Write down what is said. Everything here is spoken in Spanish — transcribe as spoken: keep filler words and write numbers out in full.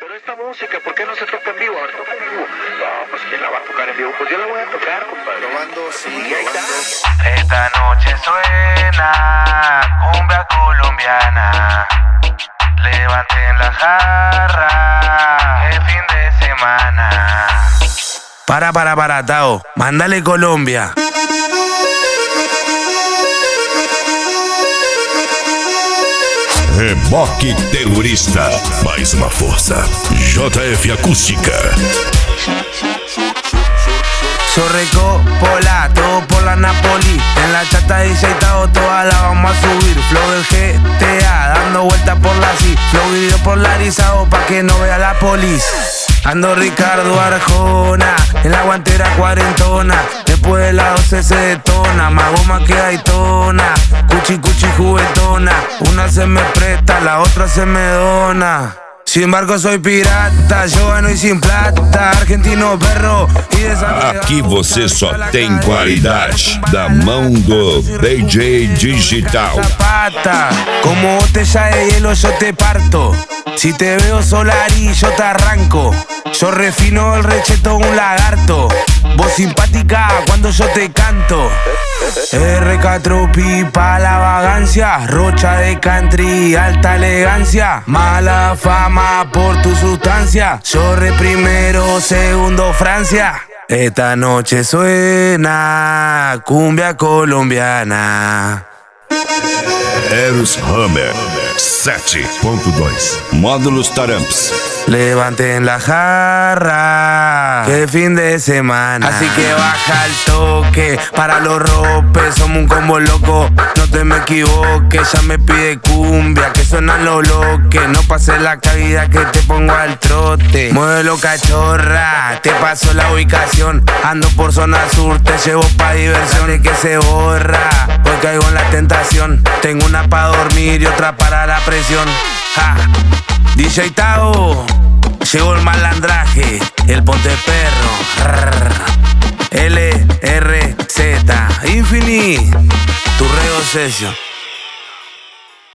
Pero esta música, ¿por qué no se toca en vivo? A ver, toca en vivo. No, pues ¿quién la va a tocar en vivo? Pues yo la voy a tocar, compadre. Probando, sí, Y ahí probando. está. Esta noche suena cumbia colombiana. Levanten la jarra, el fin de semana. Para, para, para, Tao. Mándale Colombia. Reboque Terrorista. Mais uma força. J F Acústica. Sorreco, pola, todo por la Napoli. En la chata dice Tao, toda la vamos a subir. Flow del G T A, dando vueltas por la C. Flow video polarizado pa' que no vea la polis. Ando Ricardo Arjona, en la guantera cuarentona. Después de la doce se detona, más goma que Daytona. Cuchi cuchi juguetona, una se me presta, la otra se me dona. Sin embargo soy pirata, yo gano y sin plata. Argentino perro e desapegado. Aqui você só tem qualidade. Da mão do D J Digital. Zapata, como botella de hielo yo te parto. Si te veo Solari yo te arranco. Yo refino el recheto un lagarto. Vos simpática cuando yo te canto. R cuatro pipa la vagancia. Rocha de country, alta elegancia. Mala fama por tu sustancia. Yo re primero, segundo Francia. Esta noche suena cumbia colombiana. Eros Hammer sete ponto dois. Módulos Taramps. Levanten la jarra, que fin de semana. Así que baja el toque, para los ropes, somos un combo loco. No te me equivoques, ya me pide cumbia, que suenan los bloques. No pases la caída que te pongo al trote. Muévelo cachorra, te paso la ubicación. Ando por zona sur, te llevo pa' diversión. Dale que se borra, hoy caigo en la tentación. Tengo una pa' dormir y otra para la presión. Ja. D J Tao, llegó el malandraje, el ponte perro. L R Z Infinity, tu reo session.